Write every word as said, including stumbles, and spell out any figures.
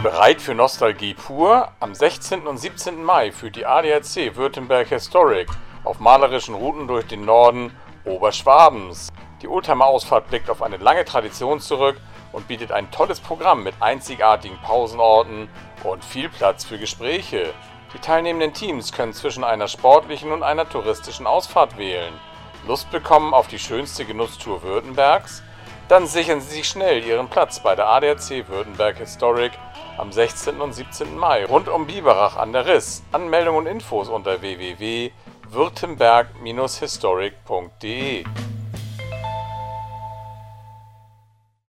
Bereit für Nostalgie pur? Am sechzehnten und siebzehnten Mai führt die A D A C Württemberg Historic auf malerischen Routen durch den Norden Oberschwabens. Die Oldtimer-Ausfahrt blickt auf eine lange Tradition zurück und bietet ein tolles Programm mit einzigartigen Pausenorten und viel Platz für Gespräche. Die teilnehmenden Teams können zwischen einer sportlichen und einer touristischen Ausfahrt wählen. Lust bekommen auf die schönste Genusstour Württembergs? Dann sichern Sie sich schnell Ihren Platz bei der A D A C Württemberg Historic am sechzehnten und siebzehnten Mai rund um Biberach an der Riß. Anmeldung und Infos unter w w w punkt württemberg Bindestrich historic punkt de.